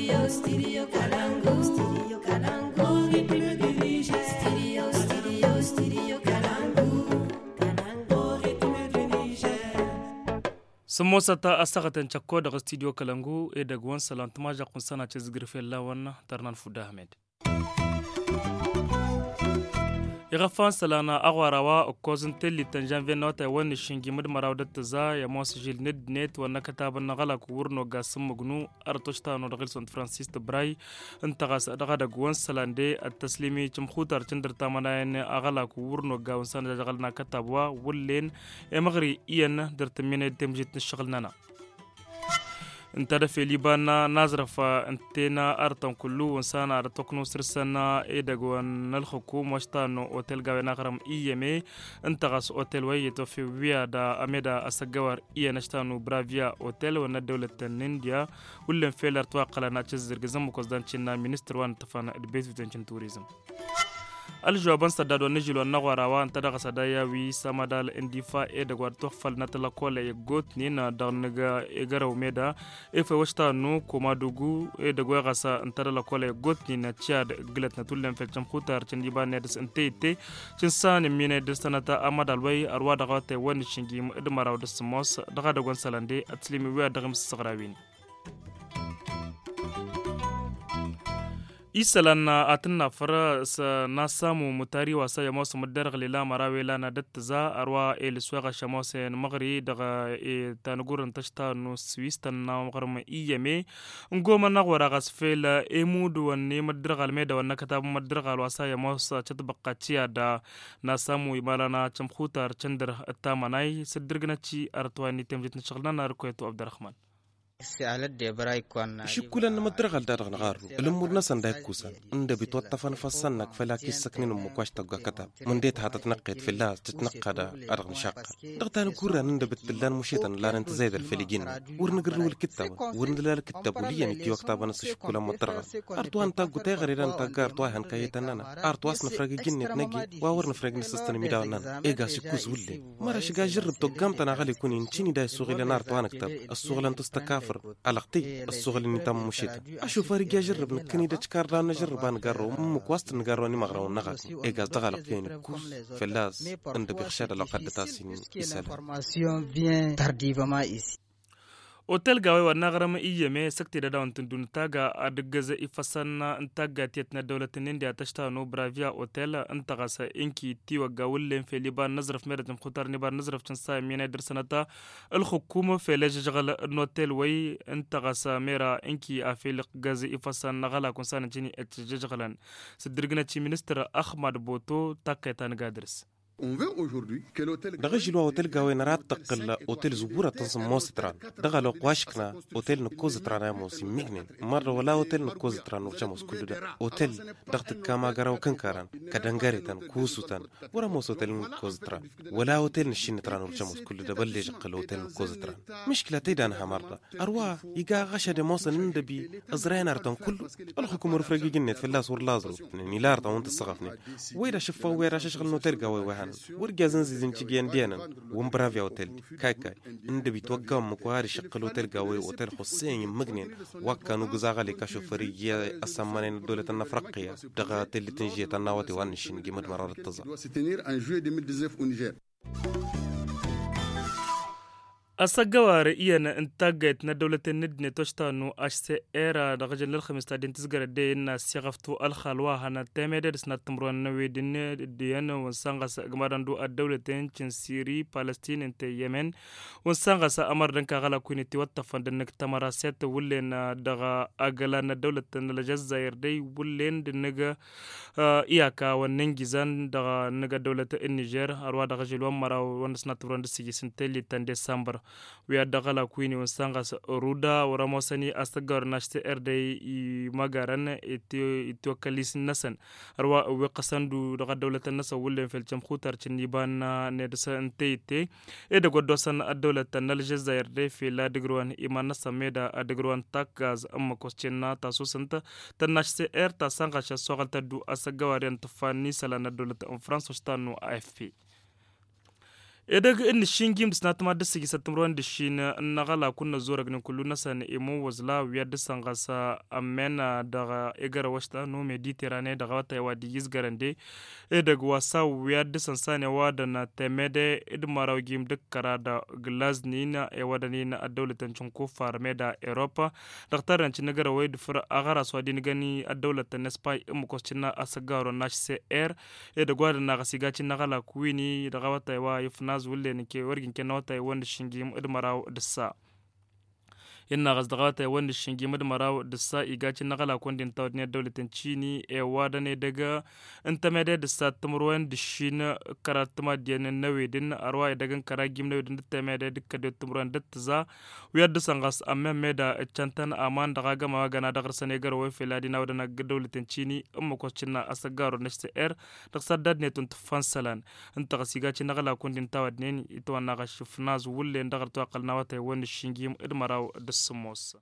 sun motsa ta a sakatan cakko daga studio kalangu daga wani salantuma jakun sana ce zigirfin lawan tarnan fuda ahmed irafan salana agwarawa okozin tellitan janvier nota wani shingi mudmaraw dattaza ya mos jil net wana kataban nagala ku wurno gasum mugnu artoshta no dagil sont francis de bray intagas daga da gwan salande at taslimi chumkhutar cindar tamana ne agala ku wurno ga wansan dagal na katabwa wullen e magri iyan dartamine temjit nishghalnana انت في ليبانا نظرفا انتنا ارتن كلو وانسانا ارتقنو سرسنا ايدغوان الحكومه واشتانو اوتيل غاوينا غرم ايمي انت غاس اوتيل ويتو في ويادا اميدا اسغوار اي نشتانو برافيا اوتيل ون دوله النينديا ولن فيلر توقلنا تشزر غزم كوزدانچنا مينستر وان تفانا ادبيت وتنشن توريزم الجوابان سدادو نجلو نغوراوا انت دغ سدايا وي سمادال انديفا ادغوار توخفل نتلا كولا يغوت نينا دانغا اغراو ميدا اف وشتانو كومادوغو ادغوا غاسا انت دلا كولا يغوت نينا تشاد غلت نتولن فلچم خوتار تشنديبا ندس انتيتي تشنسان مينه دستنتا امادال وي اروا دغاته ون شينغي ادمراو دسموس دغا دغون سلاندي اتليمي وي دغم سغراوين isalana atinna fara sa na samu mutari wasa ya masu muddar galila marawela na dattaza arwa el suwaga shamose magri daga tanugurin tashta no swistan na magarma iyame ngoma na gwara gasfela emudu wanne muddar galme da wannan katabun muddar gal wasa ya masu tatbaqatiya da na samu imalana chamkhutar chandar tamanai sidirgnaci artwani temjit nashghalna na rukoyto abdurrahman شكولا نمدرغ الدارغ نغارو الامور نسان دايك كوسان اندا بيتوطفن فسنك فلا كيس سكنين مكواش تبقى كتاب من ديت هاتا تنقيت في الله تتنقى ارغ نشاقة دغتان كورا نندا بتلان مشيطان لا ننت زايد الفليجين ورنقرنو الكتاب ورندلا الكتاب وليا نتي وقتابا نس شكولا مدرغ ارتوان تاقو تاغريران تاقا ارتواهن كايتانانا ارتواس نفرق جنة نجي واور نفرق نسستن ميداونانا ايقا شكوز ولي مرا شقا جرب توقامتنا غالي كوني نتيني داي السوغي لنا ارتوان كتاب السوغلان تستكاف علقتي الصغل اللي تم مشيت اشوف فريق اجرب نكني دتكار لا نجرب نقرو مكواست نقرو ني مغرو نغا اي غاز دغلق كاين كوس فلاس عند بخشاد لقد تاسين otel gawe wannan garama iya me sakti da dawan tundun taga adgaza ifasanna intaga tietna dawlatin india tashta no bravia hotel intaga sa inki tiwa gawlen fi liban nazraf meratam khutar nibar nazraf tansa mina dirsanata الحكومه في لجغل نوتيل وي انتاga sa mera inki afil gaza ifasanna gala kunsan jini etjeglan sidirgna chi minister ahmad boto takaitan gadrs دغه جلو اوتيل غاوي نرات تقل اوتيل زبوره تنصم موستران دغه لو قواشكنا اوتيل نكوز ترانا موسم ميغنين مره ولا اوتيل نكوز تران وشموس كل ده اوتيل دغت كما غراو كنكاران كدنغاريتان كوسوتان ورا موس اوتيل نكوز تران ولا اوتيل نشين تران وشموس كل ده بلج قل اوتيل نكوز تران مشكله تيدانها مره اروا يغا غشد موس ندبي ازرين ارتن كل الحكومه رفرقي جنت في اللاس ورلازرو ني لارتا وانت صغفني ويرا شفا ويرا شغل اوتيل غاوي وهان ورجازن زين تجيان ديانا ومبرافيا اوتيل كاي اند بيتوقع مكواري شقل اوتيل غاوي اوتيل حسين مغنين وكانوا غزاغلي كشوفريه اسمانين دوله الافريقيه دغا تل تنجي تناوتي وانشين جمد مرار التزا asagawar iyana intaget na dawlatin nidne toshtanu HCR daga janal khamista din tisgarade na siqaftu al khalwa hana temede disna tamruan na wedine diyan wansanga sa gmadandu ad-dawlatin cinsiri Palestine inte Yemen wansanga sa amar dan ka gala kuniti wattafan dan tamara set wulen daga agala na dawlatin la Jazair day wulen dinaga iyaka wannan gizan daga naga dawlatin Niger arwa daga jilwan mara wanda sna tamruan disi sinteli tan December wiya dagala kuini wansanga ruda waramosani astagar nashte erde i magaran ito kalis nasan arwa we qasandu daga dawlatan nasa wulen fel cham khutar chiniban ne dasa ntete e de godosan ad-dawlatan nal Jazair de fi la degrwan iman sameda adgrwan takaz amma koschena tasusanta tanashte ta sanga sha sogalta du asagawarian tufani sala na dawlatan France stanu AFP idag in shingim snatma disigi satumron dishin nagala kunna zora gnin kullu nasan imo wazla wiyad sangasa amena daga egara washta no mediterane daga wata wadi yizgarande idag wasa wiyad sansane wada na temede idmaraw gim dikkara da glaznina e wadanina adawlatan chunku farmeda europa daktaran chinagara wayd fur agara swadin gani adawlatan spy imukosina asagaro nashcr idag wada na gasiga chinagala kuwini daga wata wa yifna zulle ke wargin ke nawata wanda shingi idmaraw dissa inna gasdagata wanda shingi idmaraw dissa igaci nagala kondin tawdne dawlatin chini e wadane daga intamede dissa tumruwan dishin karatuma diyan nawedin arwa daga karagim nawedin tamede dikka de tumruwan datza wiyad sangas amma meda chantan aman daga gama gana daga sanegar wa filadi nawdana dawlatin chini amma ko cinna asagaro nashta daqsadad ne tunt fansalan inta gasigaci nagala kondin tawadne ito na gashfnaz wulle daga to aqalna wata wanda shingi idmaraw السموس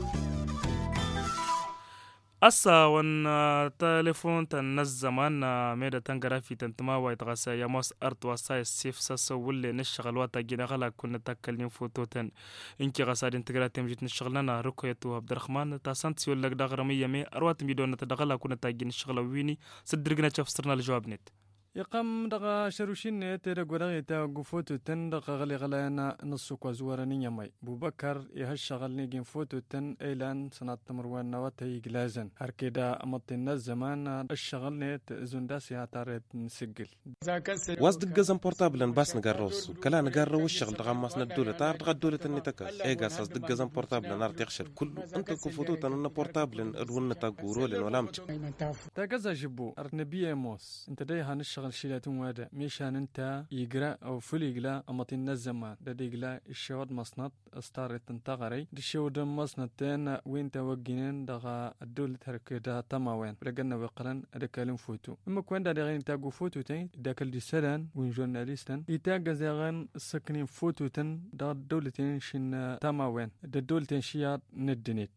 asa wana telefon tan zaman meda tangara fi tantuma wa itgasa ya mos art wa sa sif sa wulle nashghal wata gina gala kunna takalin fototan inki gasa din tigra temjit nashghalna rukoyatu abdurrahman ta sant si wala dagrami yame arwat midon tadgala kunna tagin shghla wini sidrigna chafsrna aljawab net يقام دغا شروشين تيرا غورا تا غفوتو تن دغا غلي غلانا نصو كوزوراني يمي بوبكر يهشغل نيجين فوتو تن ايلان سنات تمروان نواتي غلازن هركيدا امطنا الزمان الشغل نيت زونداس يا تاريت نسجل واسد جزم بورتابل باس نغروس كلا نغرو الشغل دغا ماسنا الدوله تار دغا الدوله النتاكاس ايغاس اسد جزم بورتابل نار تيخشر كل انت كفوتو تن بورتابل ادون تاغورول ولا مت تا غزا جبو ارنبي موس انت داي هنشغل شيلاتون وادا ميشان انت يقرا او فليقلا امطين الزمان دديقلا الشود مصنط استارت تنتغري الشود مصنطين وين توقينين دغا الدولة تركدا تماوين رجلنا وقرن ركالين فوتو اما كوين دا غين تاغو فوتو تين داكل دي سلان وين جورناليستن يتاغا زغان سكنين فوتو تن دا الدولتين شين تماوين دا الدولتين شيات ندنيت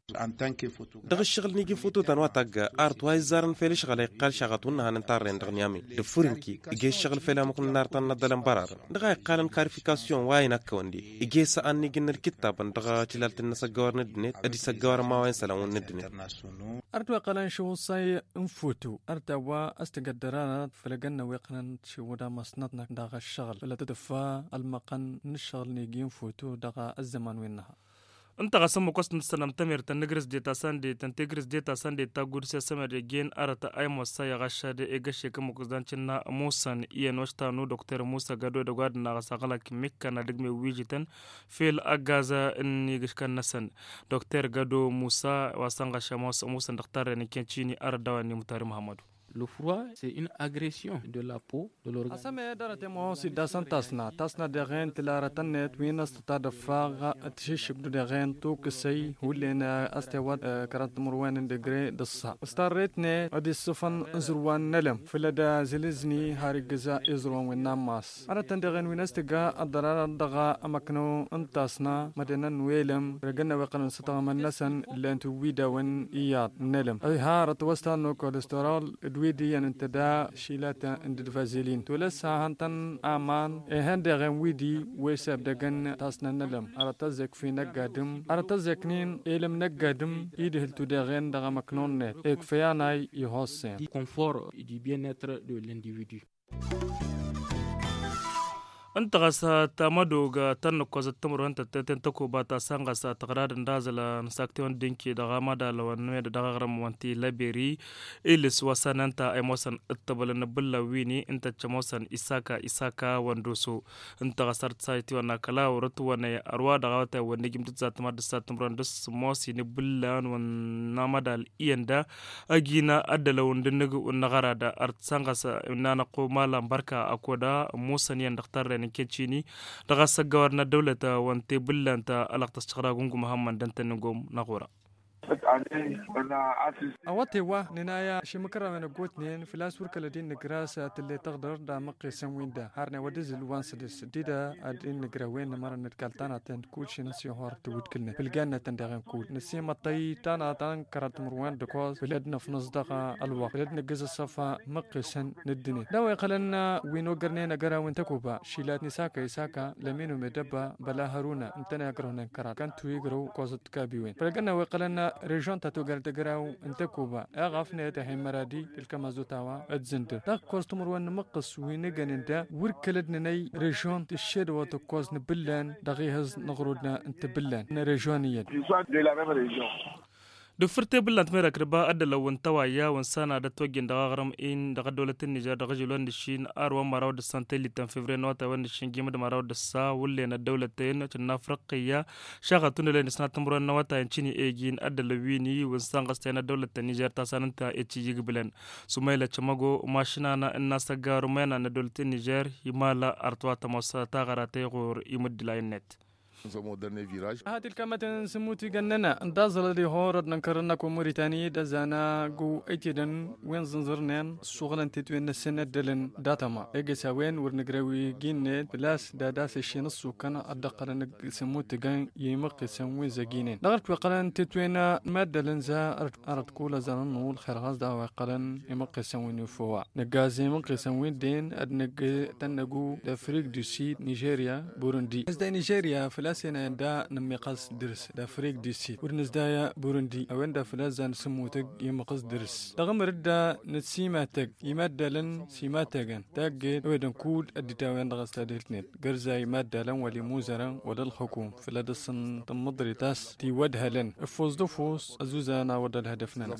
دغ الشغل نيجي فوتو تن واتاغ ارت وايزارن فيلش غلي قال شغتون هننطرين دغنيامي دفورنكي يجي الشغل فيلا ممكن نار تنضل برار دغا قالن كاريفيكاسيون واين كوندي يجي ساني جن الكتاب دغا جلالة الناس جوار ندنيت ادي سجوار ما وين سلام ندنيت ارتوا قالن شو صاي انفوتو ارتوا استقدرات فلقنا ويقنن شو دا مصنطنا دغا الشغل ولا تدفا المقن نشغل نيجي نفوتو دغا الزمان وينها انت قسم مقصن السلام تمر تنجرس ديتا ساندي تنتجرس ديتا ساندي تاغور سمر جين ارتا اي موسى يغشاد ايغشي كمقدان چنا موسن ينوشتا نو دكتور موسى غدو دغاد نغسغلا كميكا ندغمي ويجيتن فيل اغازا اني غشكن نسن دكتور غدو موسى واسانغا شموس موسى دكتور نكينشيني اردواني متار محمد Le froid, c'est une agression de la peau, de l'organisme. أسمع دارت موسى داسن تاسنا دغين تلارتنت وين استطاد فاغ تشيش بدو دغين توك سي ولينا استوات كرات مروان دغري دصا استاريتني ادي السفن زروان نلم فلدا زلزني هاري غزا ازروان وناماس انا تندغين وين استغا الضرر دغا امكنو انتاسنا مدينه ويلم رجنا وقن ستغمن نسن لانتو ويدا وين اياد نلم اي هارت وستانو كوليسترول ويدي انتدا شيلاتا عند الفازلين تولسا هانتن امان هندغن ويدي ويساب دغن تاسنا نلم ارتزك في نقادم ارتزكنين الم نقادم يدهل تدغن دغ مكنون نت اكفياناي يحسن confort et du bien-être de l'individu. انت غسا تامدوغا تنكو زتمر انت تنتكو باتا سانغسا تقرار ندازلا نساكتون دينكي دغا مادا لو نميد دغا غرم وانتي لابيري إلس وسان انت ايموسن اتبال نبلا ويني انت تشموسن إساكا واندوسو انت غسارت سايتي وانا كلا ورتو وانا اروا دغاوتا ونجم تتزات ماد ساتمران دس موسي نبلان ونامادا الإيندا اجينا ادلا وندنغ ونغرادا ارت سانغسا نانقو مالا مباركا اكودا موسن يندختار نكيتشيني دغا سغورنا دولة وانتي بلانتا الاقتص تشغرا غونغو محمد دنتن نغوم نغورا أوتي ننايا شي مكرا من قوتنين في لاس وركا لدين نقراسة اللي تقدر دا مقي سنوين دا هارنا ودز الوان سدس ديدا أدين نقراوين نمارا نتكالتانا تند كول شي نسي هور تود كلنا في الجنة تندغن كول نسي مطي تانا تان كرات مروان دكوز بلادنا في نصدقة الوقت بلادنا قز الصفا مقي سن ندني داوي قلنا وينو قرنينا قرا وين تكوبا شيلات نساكا يساكا لمينو مدبا بلا هارونا انتنا يقرونا كرات كان تويقرو كوزت كابيوين فلقنا ويقلنا ريجون تاتو قرتقراو انتكوبا اغافنا يتحي مرادي تلك مازوتاوا اتزندر تاق كوز تمروان مقص وينقن انت وركلدنا ناي ريجون تشيد واتو نبلان دغيهز نغرودنا انت بلان ريجونيا دفرت بلانت ميرا كربا أدلا وانتوايا وانسانا دتوجين دغاغرم إن دغا دولة النيجر دغا جلوان دشين أروان مراود السانتي اللي تنفيفري نواتا وان دشين جيمد مراود السا واللينا الدولتين تنا فرقية شاغتون لين سنة تمرون نواتا ينشيني إيجين أدلا ويني وانسان غستينا دولة النيجر تاسانتا إتشيجي قبلن سميلة چمغو ماشنانا الناس غارومينا ندولة النيجر يمالا أرتواتا موساتا غراتي غور يمد لاينت هذه الكلمة سموتي جننا اندازل دي هورد نكرنا كموريتاني دزانا جو ايتيدن وين زنزرنين شغلن تتوين السنة دلن داتما اجي سوين ورنقراوي جينيت بلاس داداس الشي نصو كان ادقر سموتي جان يمقي سموين زجينين دغرت وقلن تتوين مادة لنزا ارد كولا زننول خيرغاز دا وقلن يمقي سموين يفوا نقازي يمقي سموين دين ادنق تنقو دافريق دو سيد نيجيريا بوروندي ازدا نيجيريا فلاسينا دا نميقاس درس دا فريق دي سيد ورنز دايا بوروندي اوين دا فلازان سموتك يمقاس درس دغم ردا نتسيماتك يمادلن سيماتكن تاجد ويدن كود اديتاوين دغس تادلتنيت غرزا يمادلن ولي موزرن ولا الحكوم فلادسن تمضري تاس تي ودهلن افوز دفوس ازوزانا ودا الهدفنا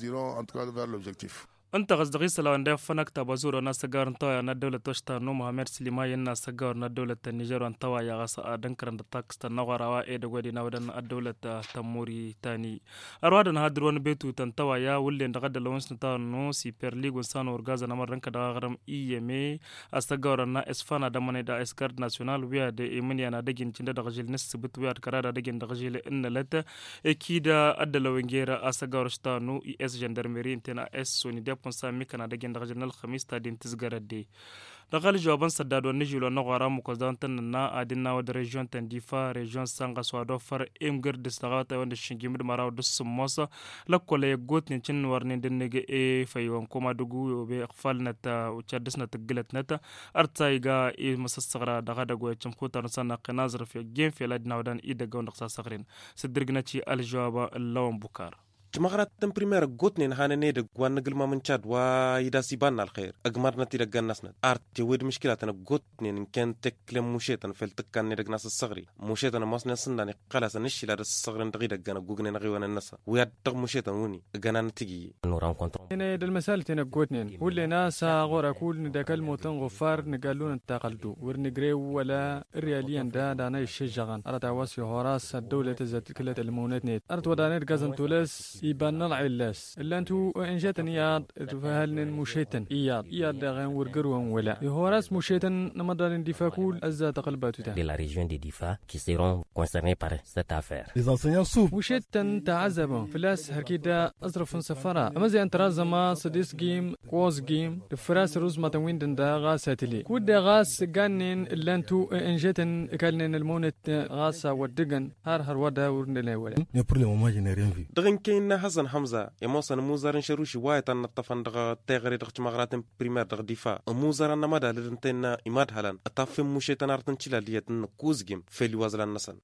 أنت غزدغي سلوان ده فنك تبازور ناس جار نتويا ندولة توشتا نو محمد سليمان ناس جار ندولة النيجر نتويا غاس أدنكرن دتاكس تنغرا وإيد غودي نودن الدولة تموري تاني أروادن هادرون بيتو تنتويا واللي ندغد لونس نتانو سيبر ليغ ونسان ورغاز نمر رنك دغرم إيمي أستجار نا إسفانا دمني دا إسكارد ناسيونال ويا دا إيمني أنا دجين تند دغجيل نس بت ويا كرا دجين دغجيل إن لت أكيدا أدلوينجيرا أستجار شتانو إس جندرمري إنتنا إس سوني سامي كان دجين دغجنا الخميس تادين تزغردي دغال جوابان سداد ونجيلو نغورا مكوزدان تننا ادنا ود ريجون تنديفا ريجون سانغا سوادو فر امغر دستغاتا وند شنجيمد مراو دسموسا لكولي غوت نين ورنين دنيغي اي فايون كوما دغو بي اخفال نتا وچدسنا تغلت نتا ارتايغا اي مسسغرا دغا دغو چمخوتر سنا قنازر في جيم في لدنا ودان اي دغون دخسا سغرين سدرغناتي الجواب اللون بوكار جماعة تمبريمير قوتنين هانا نيدق وان نقل ما من شاد ويدا سيبانا الخير أقمارنا تيدق الناسنا أرت جويد مشكلاتنا قوتنين إن كان تكلم مشيطان في التكان نيدق ناس الصغري مشيطان ماسنا سنداني قلاسا نشي لارس الصغرين دغيدق قانا قوغنين غيوان الناسا ويادق مشيطان وني قانا نتيجي هنا المسالة تينا قوتنين واللي ناسا غورا كول نداك الموتن غفار نقالون انتقلتو ورنقريو ولا الرياليان دانا يشجغان أرد عواسي هوراس الدولة تزاد كلات المونات نيت أرد ودانيت قازن تولس يبان العلاس إلا أنتو إن جاتن إياد تفهلن مشيتن إياد داغن ورقروان ولا يهوراس مشيتن نمدان اندفاكول أزا تقلباتو تان de la région des DIFA qui seront concernés par cette affaire. Les enseignants souffrent. مشيتن تعذبوا فلاس هركيدا أزرف سفرا أما زي أنت رازما سديس جيم كوز جيم الفراس روز ما تنوين دا غاساتلي كود دا غاس جانين إلا أنتو إن جاتن كالنين المونت غاسا ودقن هر ودا ورنلي ولا دغن كين حسن حمزة يموصن موزارن شروشي وايتان نطفن دغ تغري دغ جماغراتن بريمير دغ دفاع موزارن نمدا لدنتين إماد هلان أطفن مشيتن أرتن تشيلا ليتن كوزجيم فيلي وازلان نسن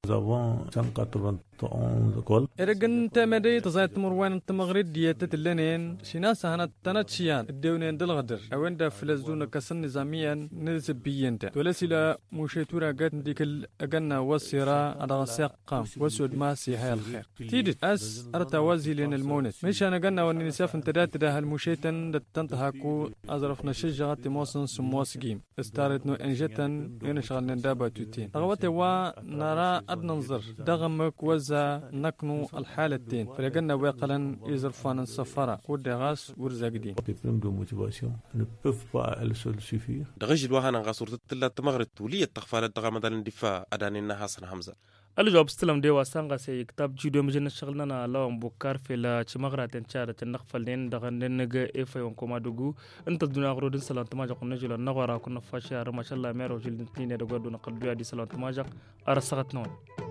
إرجن تمدي تزايد مروان تمغرد ديتة اللنين شناسة هنا تناتشيان الدونين دلغدر أوين دا فلزدون كسن نظاميا نزبيين تا ولسلا مشيتورا قد ديك الأجنة والسيرة على ساقام وسود ماسي هاي الخير تيدت أس أرتوازي لين المونت مش أنا قلنا والنساف انتدات ده المشيتن تنتهاكو أظرفنا شجعة موسن سموس جيم استارت نو إنجتن ينشغل ندابة توتين رغوته ونرى أدننظر دغمك وزا نكنو الحالتين فلقنا وقلا يزرفان السفارة قد غاس ورزاقدين دغجل وهانا غاسور تتلا تمغرد ولية تخفالة دغا مدال اندفاع أدانينا حسن حمزة الجواب استلم دي واسانغا سي كتاب جودو مجن شغلنا لو بوكار في لا تشمغرا تنشار تنقفلين دغن نغا اف يون كوما دوغو انت دنا غرودن سلام تماجا كنا جل نغورا كنا فاشا ما شاء الله ميرو جل نتني دغدو نقدو دي سلام تماجا ارسغت نون